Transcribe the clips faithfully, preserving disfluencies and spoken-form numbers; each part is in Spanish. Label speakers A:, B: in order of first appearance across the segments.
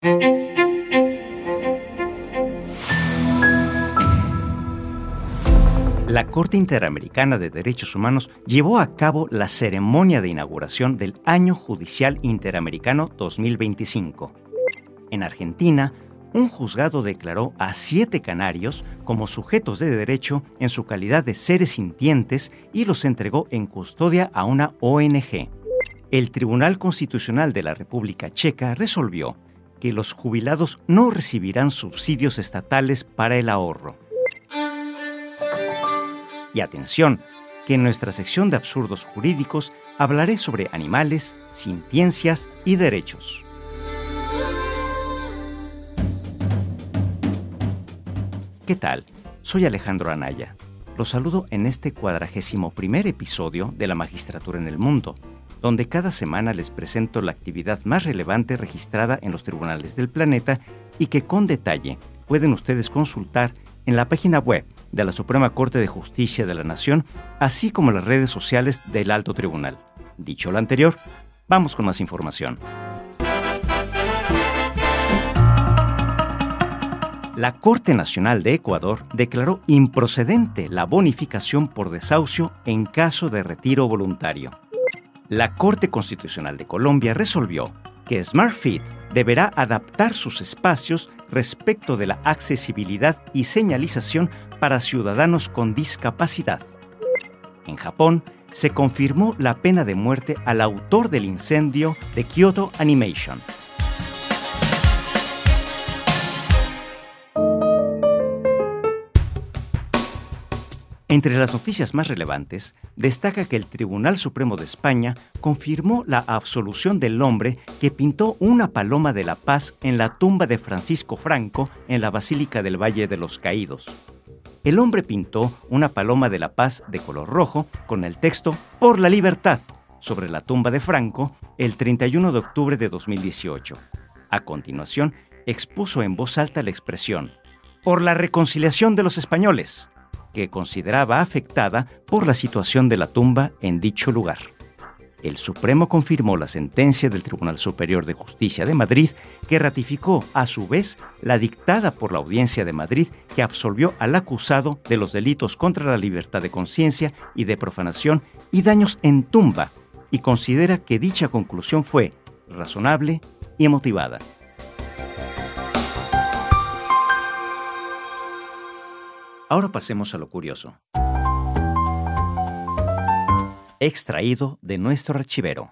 A: La Corte Interamericana de Derechos Humanos llevó a cabo la ceremonia de inauguración del Año Judicial Interamericano dos mil veinticinco. En Argentina, un juzgado declaró a siete canarios como sujetos de derecho en su calidad de seres sintientes y los entregó en custodia a una O N G. El Tribunal Constitucional de la República Checa resolvió que los jubilados no recibirán subsidios estatales para el ahorro. Y atención, que en nuestra sección de absurdos jurídicos hablaré sobre animales, sintiencias y derechos. ¿Qué tal? Soy Alejandro Anaya. Los saludo en este cuadragésimo primer episodio de La Magistratura en el Mundo, donde cada semana les presento la actividad más relevante registrada en los tribunales del planeta y que con detalle pueden ustedes consultar en la página web de la Suprema Corte de Justicia de la Nación, así como en las redes sociales del Alto Tribunal. Dicho lo anterior, vamos con más información. La Corte Nacional de Ecuador declaró improcedente la bonificación por desahucio en caso de retiro voluntario. La Corte Constitucional de Colombia resolvió que SmartFit deberá adaptar sus espacios respecto de la accesibilidad y señalización para ciudadanos con discapacidad. En Japón, se confirmó la pena de muerte al autor del incendio de Kyoto Animation. Entre las noticias más relevantes, destaca que el Tribunal Supremo de España confirmó la absolución del hombre que pintó una paloma de la paz en la tumba de Francisco Franco en la Basílica del Valle de los Caídos. El hombre pintó una paloma de la paz de color rojo con el texto «Por la libertad» sobre la tumba de Franco el treinta y uno de octubre de dos mil dieciocho. A continuación, expuso en voz alta la expresión «Por la reconciliación de los españoles», que consideraba afectada por la situación de la tumba en dicho lugar. El Supremo confirmó la sentencia del Tribunal Superior de Justicia de Madrid, que ratificó, a su vez, la dictada por la Audiencia de Madrid, que absolvió al acusado de los delitos contra la libertad de conciencia y de profanación y daños en tumba, y considera que dicha conclusión fue razonable y motivada. Ahora pasemos a lo curioso. Extraído de nuestro archivero.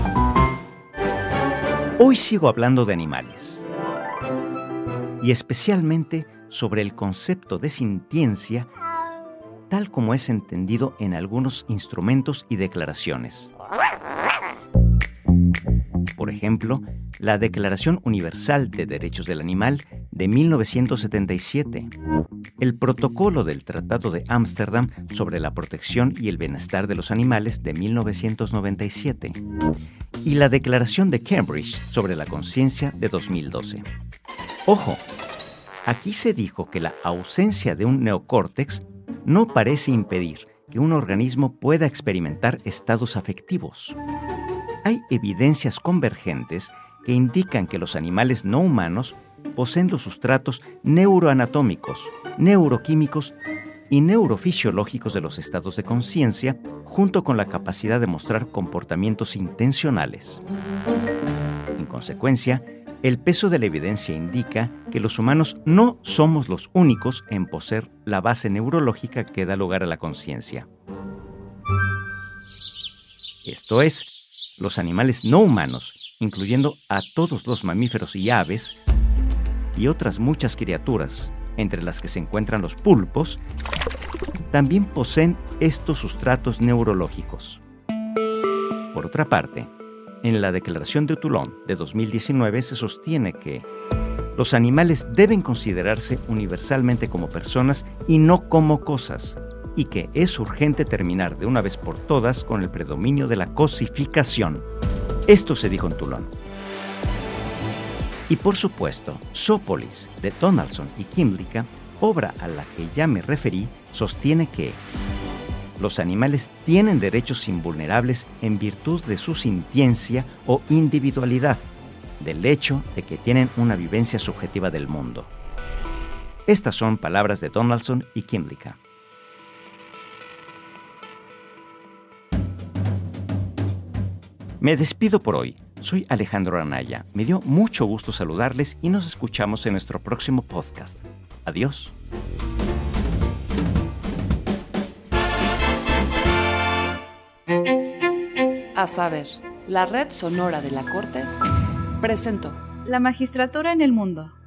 A: Hoy sigo hablando de animales. Y especialmente sobre el concepto de sintiencia, tal como es entendido en algunos instrumentos y declaraciones. Por ejemplo, la Declaración Universal de Derechos del Animal de mil novecientos setenta y siete, el Protocolo del Tratado de Ámsterdam sobre la protección y el bienestar de los animales de mil novecientos noventa y siete y la Declaración de Cambridge sobre la conciencia de dos mil doce. Ojo, aquí se dijo que la ausencia de un neocórtex no parece impedir que un organismo pueda experimentar estados afectivos. Hay evidencias convergentes que indican que los animales no humanos poseen los sustratos neuroanatómicos, neuroquímicos y neurofisiológicos de los estados de conciencia, junto con la capacidad de mostrar comportamientos intencionales. En consecuencia, el peso de la evidencia indica que los humanos no somos los únicos en poseer la base neurológica que da lugar a la conciencia. Esto es, los animales no humanos, incluyendo a todos los mamíferos y aves, y otras muchas criaturas, entre las que se encuentran los pulpos, también poseen estos sustratos neurológicos. Por otra parte, en la Declaración de Toulon de dos mil diecinueve se sostiene que los animales deben considerarse universalmente como personas y no como cosas, y que es urgente terminar de una vez por todas con el predominio de la cosificación. Esto se dijo en Toulon. Y por supuesto, Zoopolis, de Donaldson y Kymlicka, obra a la que ya me referí, sostiene que los animales tienen derechos invulnerables en virtud de su sintiencia o individualidad, del hecho de que tienen una vivencia subjetiva del mundo. Estas son palabras de Donaldson y Kymlicka. Me despido por hoy. Soy Alejandro Anaya. Me dio mucho gusto saludarles y nos escuchamos en nuestro próximo podcast. Adiós.
B: A saber, la Red Sonora de la Corte presentó
C: La Magistratura en el Mundo.